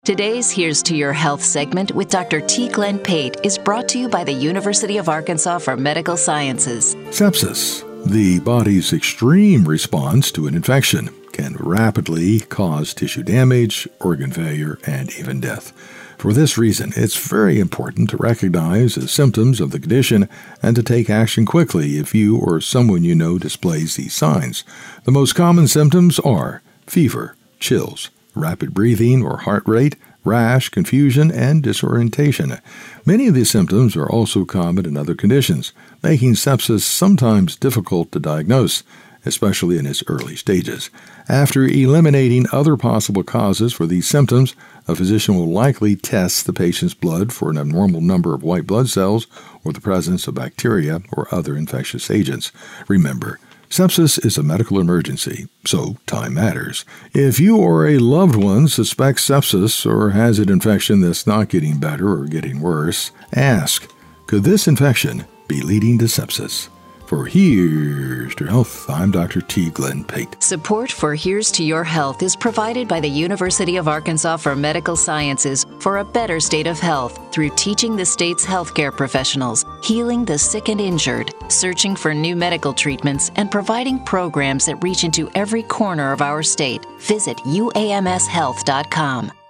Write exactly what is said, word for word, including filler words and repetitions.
Today's Here's to Your Health segment with Doctor T. Glenn Pate is brought to you by the University of Arkansas for Medical Sciences. Sepsis, the body's extreme response to an infection, can rapidly cause tissue damage, organ failure, and even death. For this reason, it's very important to recognize the symptoms of the condition and to take action quickly if you or someone you know displays these signs. The most common symptoms are fever, chills, rapid breathing or heart rate, rash, confusion, and disorientation. Many of these symptoms are also common in other conditions, making sepsis sometimes difficult to diagnose, especially in its early stages. After eliminating other possible causes for these symptoms, a physician will likely test the patient's blood for an abnormal number of white blood cells or the presence of bacteria or other infectious agents. Remember, sepsis is a medical emergency, so time matters. If you or a loved one suspects sepsis or has an infection that's not getting better or getting worse, ask, could this infection be leading to sepsis? For Here's to Your Health, I'm Doctor T. Glenn Pate. Support for Here's to Your Health is provided by the University of Arkansas for Medical Sciences for a better state of health through teaching the state's healthcare professionals, healing the sick and injured, searching for new medical treatments, and providing programs that reach into every corner of our state. Visit U A M S health dot com.